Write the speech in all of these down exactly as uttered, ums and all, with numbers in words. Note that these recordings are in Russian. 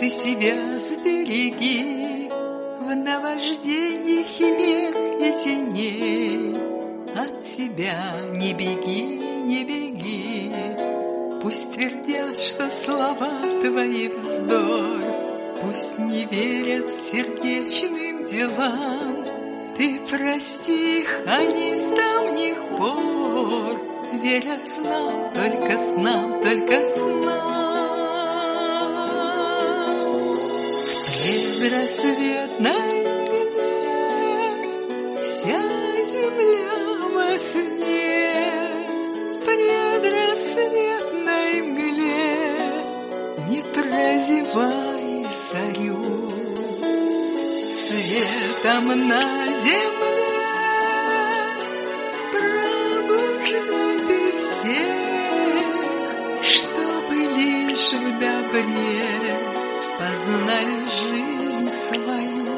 ты себя сбереги в наваждении химер и теней. От себя не беги, не беги. Пусть твердят, что слова твои вздор, пусть не верят сердечным делам. Ты прости их, они с давних пор верят снам, только снам, только снам. В предрассветной мгле вся земля во сне, в предрассветной мгле не прозевай зарю. Светом на земле пробуждай ты всех, чтобы лишь в добре познали жизнь свою.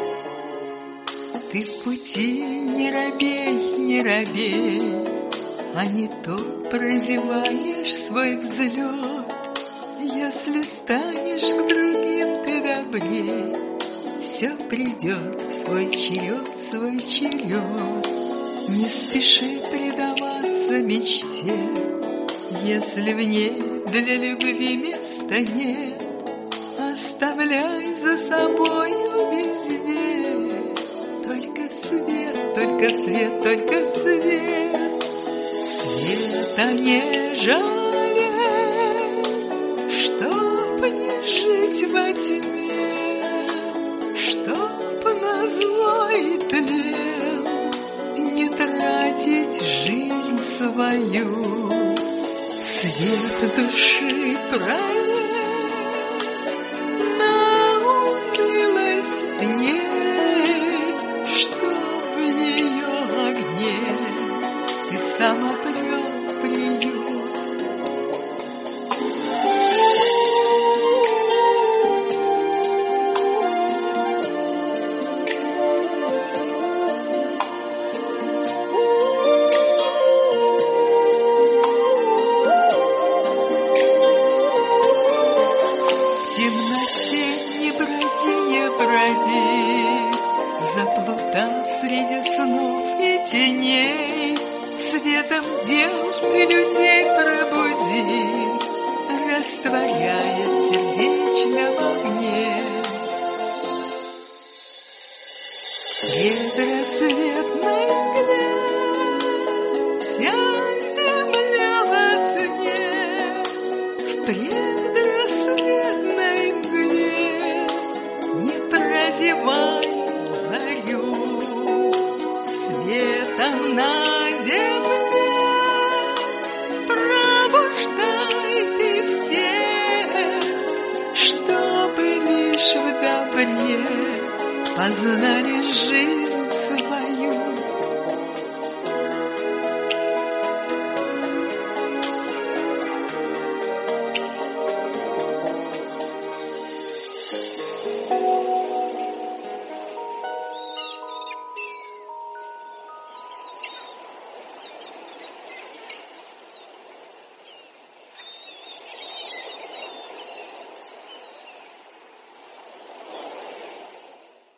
Ты в пути не робей, не робей, а не то прозеваешь свой взлет. Если станешь к другим ты добрей, все придет в свой черед, свой черед. Не спеши предаваться мечте, если в ней для любви места нет. Оставляй за собою везде только свет, только свет, только свет. Света не жалей, чтоб не жить во тьме, чтоб на злой тлен не тратить жизнь свою. Свет души пролей на унылость дней, чтоб в ее огне ты сам обрел приют. Заплутав среди снов и теней, светом дел ты людей пробуди, растворяясь в сердечном огне. В предрассветной мгле вся земля во сне, в предрассветной мгле не прозевай зарю. Светом на земле пробуждай ты всех, чтобы лишь в добре познали жизнь свою.